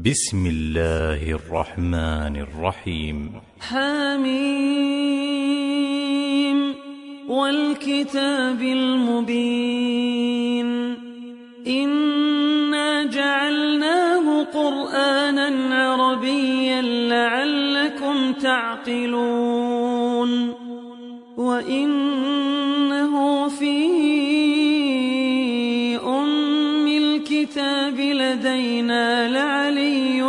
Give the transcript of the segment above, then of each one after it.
بسم الله الرحمن الرحيم. حميم والكتاب المبين إنا جعلناه قرآنا عربيا لعلكم تعقلون وإنه في أم الكتاب لدينا لعلي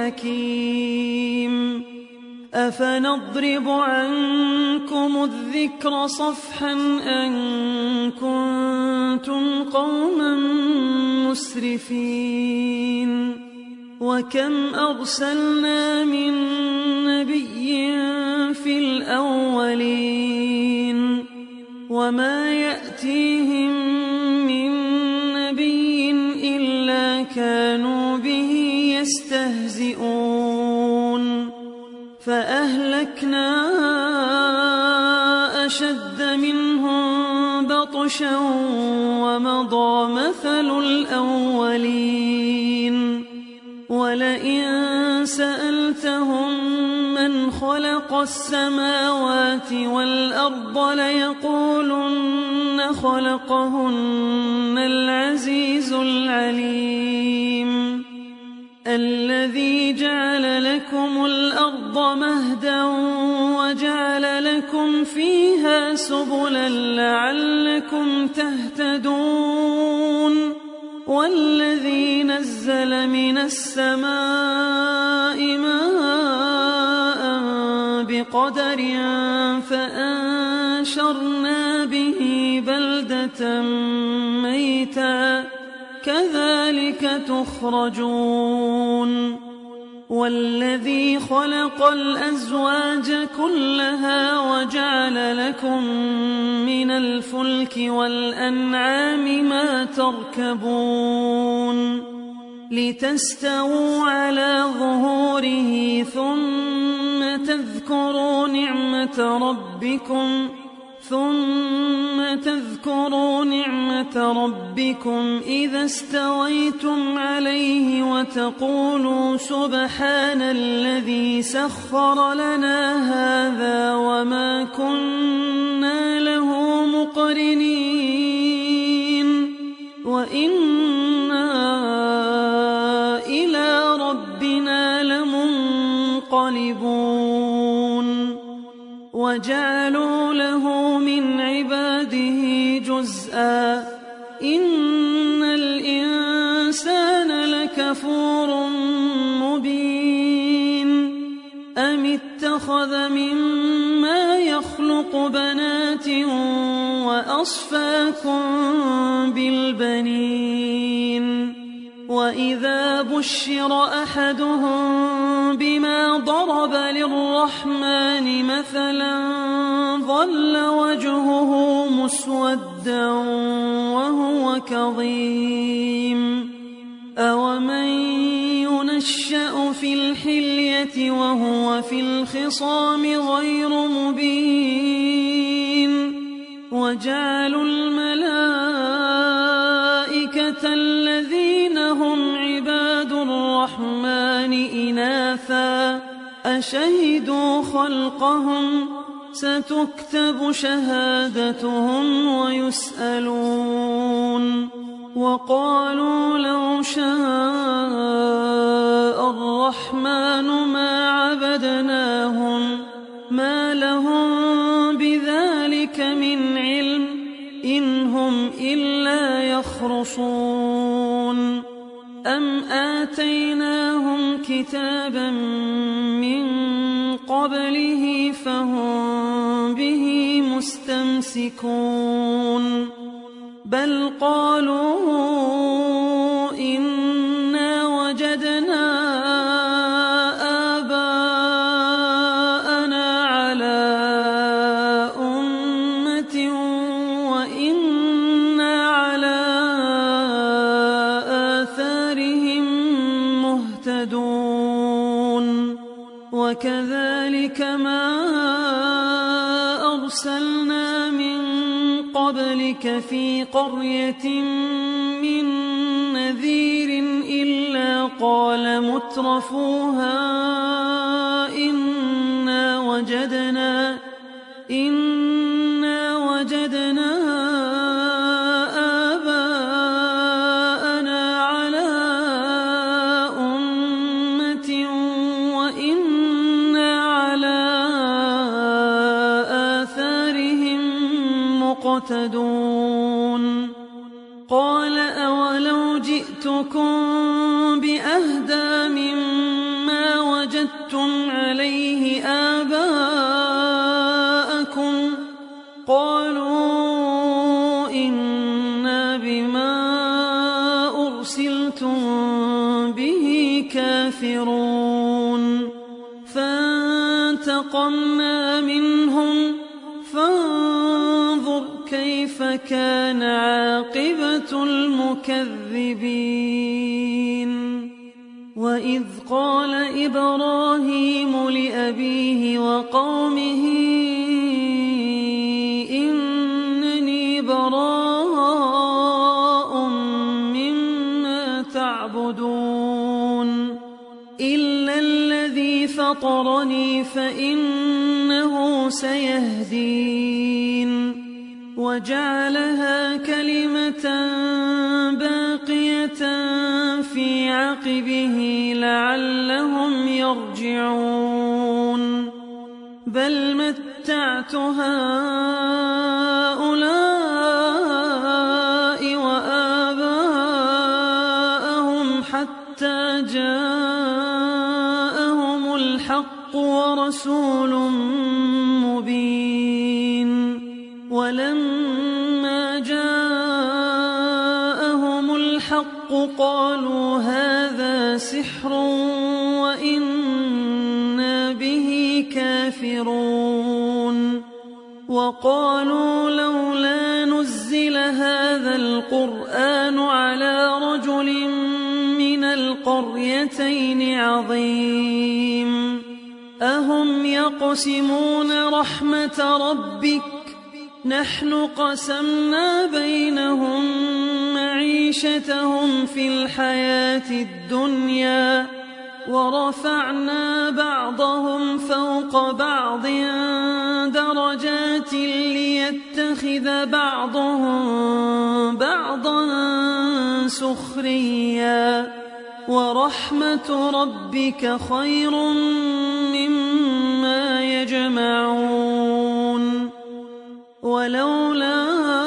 حكيم أفنضرب عنكم الذكر صفحا أن كنتم قوما مسرفين وكم أرسلنا من نبي في الأولين وما يأتيهم من نبي إلا كانوا به يستهزئون فأهلكنا أشد منهم بطشا ومضى مثل الأولين ولئن سألتهم من خلق السماوات والأرض ليقولن خلقهن العزيز العليم الذي جعل لكم الأرض مهدا وجعل لكم فيها سبلا لعلكم تهتدون والذي نزل من السماء ماء بقدر فأنشرنا به بلدة ميتا كذلك تخرجون والذي خلق الأزواج كلها وجعل لكم من الفلك والأنعام ما تركبون لتستووا على ظهوره ثم تذكروا نعمة ربكم إذا استويتم عليه وتقولوا سبحان الذي سخر لنا هذا وما كنا له مقرنين وإنا إلى ربنا لمنقلبون وجعلوا له من عباده جزءا إن الإنسان لكفور مبين أم اتخذ مما يخلق بنات وأصفاكم بالبنين وإذا بشر أحدهم بما ضرب للرحمن مثلا ظل وجهه مسودا وهو كظيم أومن ينشأ في الحلية وهو في الخصام غير مبين وجعلوا الملائكة الذين هم عباد الرحمن إناثا أشهدوا خلقهم ستكتب شهادتهم ويسألون وقالوا لو شاء الرحمن ما عبدناهم ما لهم بذلك من علم إن هم إلا يخرصون أم آتيناهم كتابا من قبله فهم به مستمسكون بل قالوا إنا وجدنا آباءنا على أمة وإنا على آثارهم مهتدون وكذلك ما أرسلنا من قبلك في قرية من نذير إلا قال مترفوها إنا وجدنا آباءنا على أمة وإنا على آثارهم مقتدون قال أولو جئتكم بأهدى مما وجدتم عليه آباءكم قالوا إنا بما أرسلتم به كافرون فانتقمنا منهم فانظر كيف كان عاقبة المكذبين وإذ قال إبراهيم لأبيه وقومه إنني براء مما تعبدون إلا الذي فطرني فإنه سيهدين وجعلها كلمة باقية في عقبه لعلهم يرجعون بل متعت هؤلاء وآباءهم حتى جاءهم الحق ورسول مبين ولما جاءهم الحق قالوا هذا سحر وإنا به كافرون وقالوا لولا نزل هذا القرآن على رجل من القريتين عظيم أهم يقسمون رحمة ربك نحن قسمنا بينهم معيشتهم في الحياة الدنيا ورفعنا بعضهم فوق بعض درجات ليتخذ بعضهم بعضا سخريا ورحمة ربك خير مما يجمعون ولولا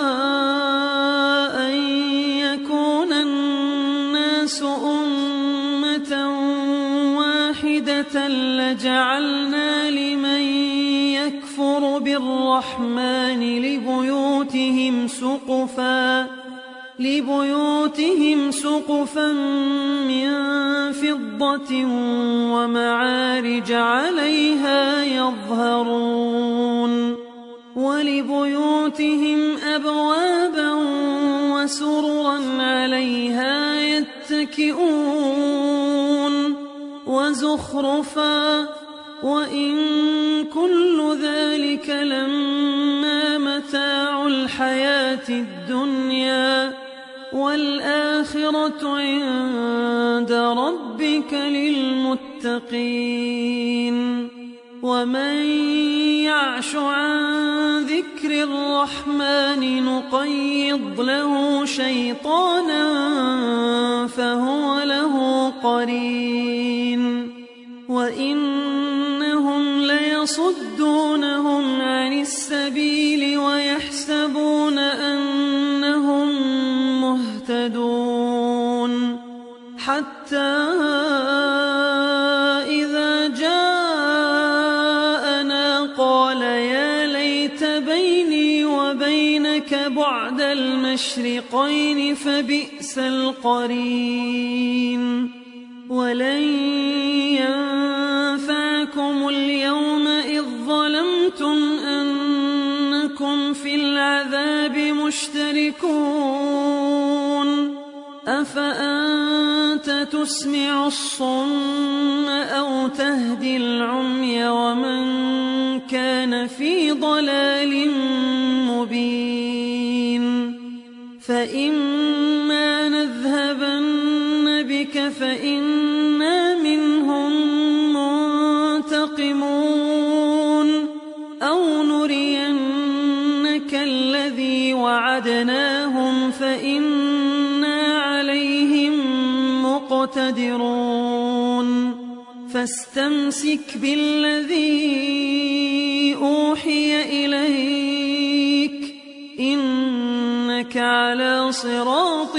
أن يكون الناس أمة واحدة لجعلنا لمن يكفر بالرحمن لبيوتهم سقفا من فضة ومعارج عليها يظهرون ولبيوتهم أبوابا وسررا عليها يتكئون وزخرفا وإن كل ذلك لما متاع الحياة الدنيا والآخرة عند ربك للمتقين ومن يعش عن ذكر الرحمن نقيض له شيطانا فهو له قرين وإنهم ليصدونهم عن السبيل ويحسبون أنهم مهتدون حتى إذا جاءنا قال يا ليت بيني وبينك بعد المشرقين فبئس القرين ولن ينفعكم اليوم إذ ظلمتم أنكم في العذاب مشتركون أفأنت تسمع الصم أو تهدي العمي ومن كان في ضلال مبين فإما نذهبن بك فإن مقتدرون فاستمسك بالذي أوحي إليك إنك على صراط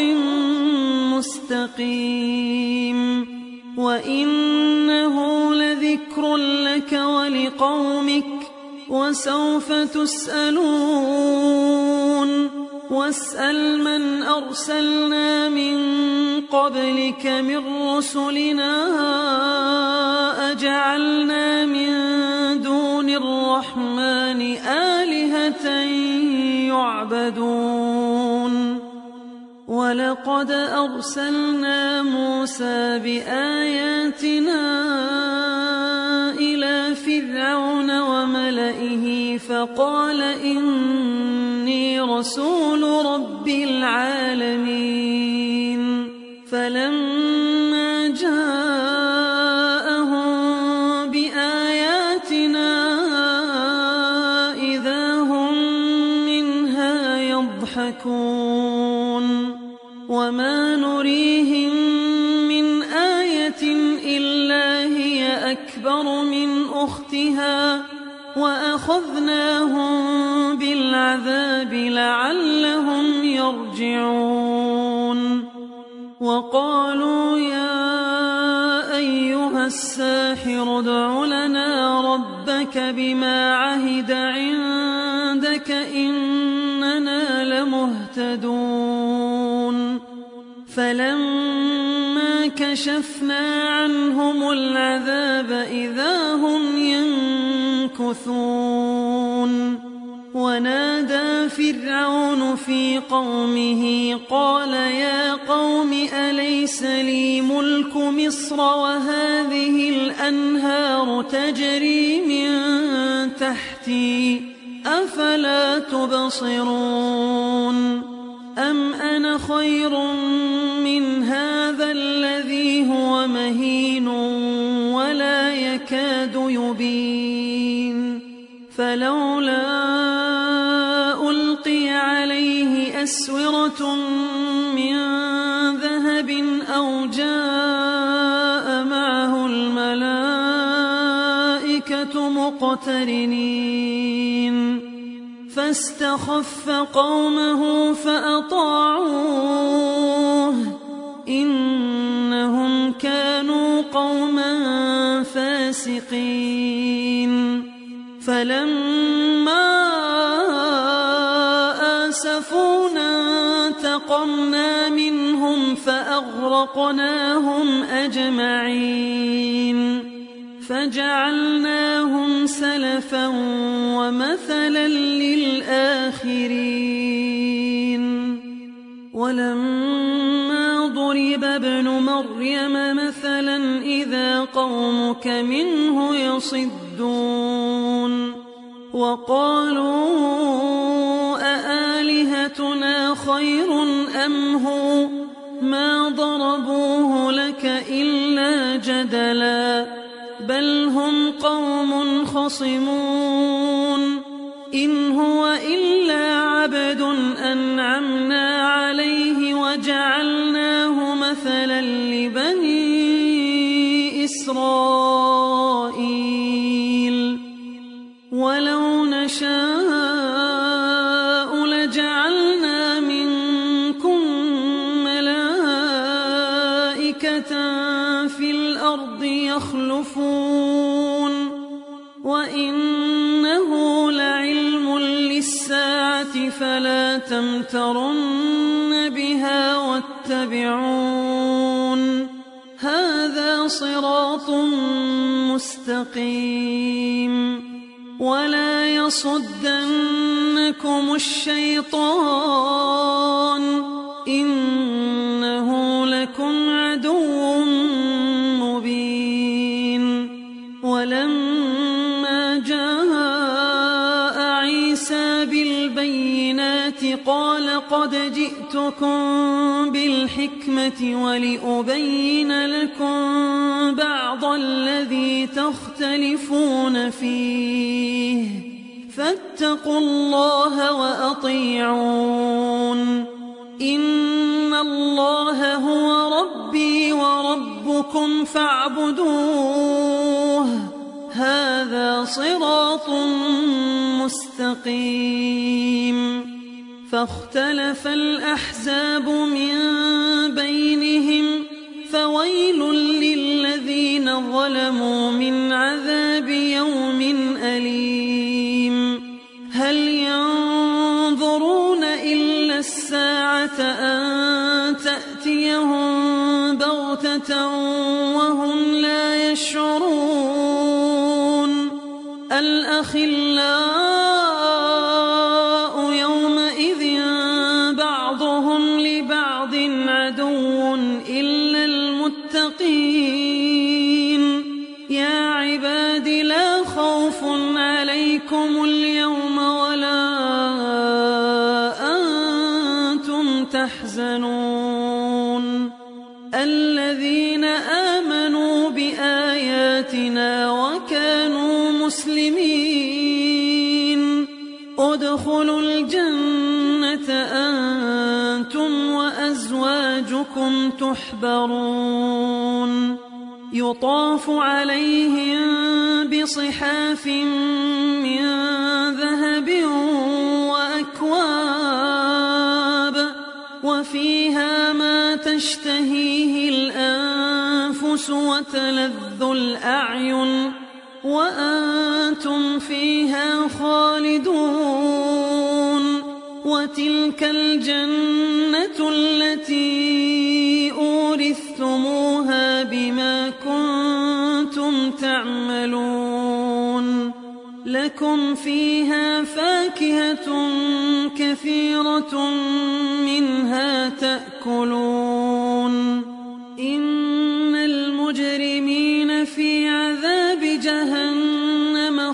مستقيم وإنه لذكر لك ولقومك وسوف تسألون واسأل من أرسلنا من قبلك من رسلنا أجعلنا من دون الرحمن آلهة يعبدون ولقد أرسلنا موسى بآياتنا إلى فرعون وملئه فقال إني رسول رب العالمين فلما جاءهم بآياتنا إذا هم منها يضحكون وما نريهم من آية إلا هي أكبر من أختها وأخذناهم بالعذاب لعلهم يرجعون وقالوا يا أيها الساحر ادع لنا ربك بما عهد عندك إننا لمهتدون فلما كشفنا عنهم العذاب إذا هم ينكثون ونادى فرعون في قومه قال يا قوم أليس لي ملك مصر وهذه الأنهار تجري من تحتي أفلا تبصرون أم أنا خير من هذا الذي هو مهين ولا يكاد يبين فلولا ألقي عليه أسورة من ذهب أو جاء معه الملائكة مقترنين فاستخف قومه فأطاعوه إنهم كانوا قوما فاسقين فلما آسفونا انتقمنا منهم فأغرقناهم أجمعين فجعلناهم سلفا ومثلا للآخرين ولما ضرب ابن مريم مثلا إذا قومك منه يصدون وقالوا أآلهتنا خير أم هو ما ضربوه لك إلا جدلا بل هم قوم خصمون إن هو إلا عبد أنعمنا عليه وجعلناه مثلا لبني إسرائيل ولو نشاء لجعلنا منكم ملائكة في الأرض يخلفون وإنه لعلم للساعة فلا تمترن بها واتبعون هذا صراط مستقيم ولا يصدنكم الشيطان إنه لكم عدو مبين ولما جاء عيسى بالبينات قال قد جئتكم بالحكمة ولأبين لكم بعض الذي تختلفون فيه فاتقوا الله وأطيعون إن الله هو ربي وربكم ربكم فاعبدوه هذا صراط مستقيم فاختلف الأحزاب من بينهم فويل للذين ظلموا من عذاب يوم أليم هل ينظرون إلا الساعة أن تأتيهم بغتة وهم لا يشعرون الأخلاء يومئذ بعضهم لبعض عدو إلا المتقين يا عباد لا خوف عليكم اليوم ولا أنتم تحزنون الذين آمنوا بآياتنا وكانوا مسلمين ادخلوا الجنة أنتم وأزواجكم تحبرون يطاف عليهم بصحاف من ذهب وأكواب وفيها ما تشتهيه الأنفس وتلذ الأعين وأنتم فيها خالدون وتلك الجنة التي أورثتموها بما كنتم تعملون لكم فيها فاكهة كثيرة منها تأكلون إن المجرمين في عذاب جهنم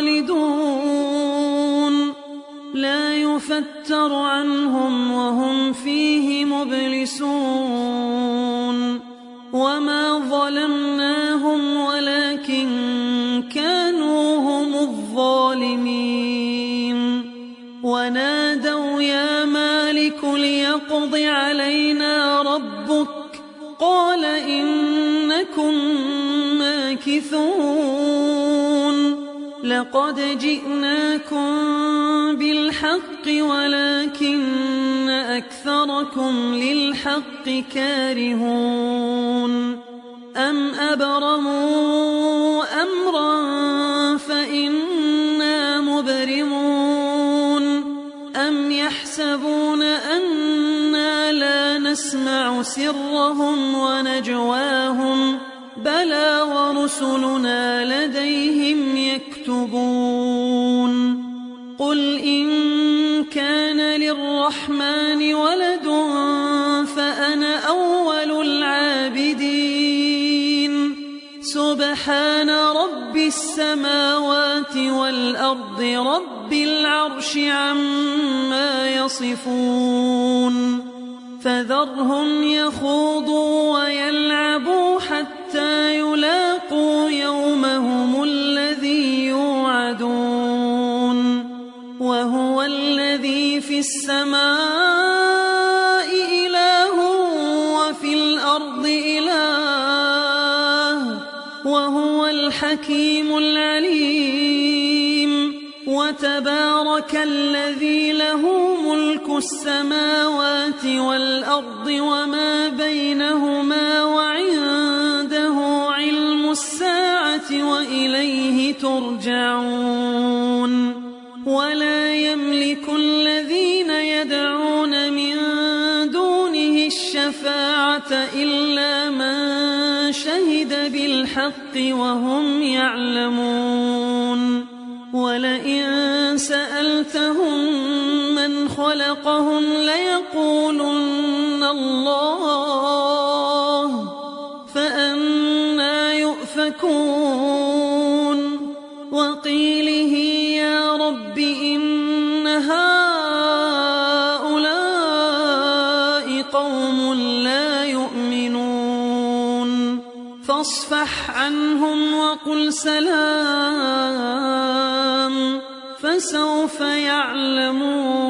خالدون لا يفتر عنهم وهم فيه مبلسون وما ظلمناهم ولكن كانوا هم الظالمين ونادوا يا مالك ليقض علينا ربك قال إنكم ماكثون لقد جئناكم بالحق ولكن أكثركم للحق كارهون أم أبرموا أمرا فإنا مبرمون أم يحسبون أنا لا نسمع سرهم ونجواهم بلى ورسلنا لديهم يكتبون قل إن كان للرحمن ولد فأنا أول العابدين سبحان رب السماوات والأرض رب العرش عما يصفون فذرهم يخوضوا ويلعبوا حتى يلاقوا يومهم الذي يوعدون وهو الذي في السماء إله وفي الأرض إله وهو الحكيم العليم وتبارك الذي له ملك السماوات والأرض وما بينهما وعنده علم الساعة وإليه ترجعون ولا يملك الذين يدعون من دونه الشفاعة إلا من شهد بالحق وهم يعلمون ولئن سألتهم من خلقهم ليقولن الله فأنى يؤفكون وقيله يا رب إن هؤلاء قوم لا يؤمنون فاصفح عنهم وقل سلام فسوف يعلمون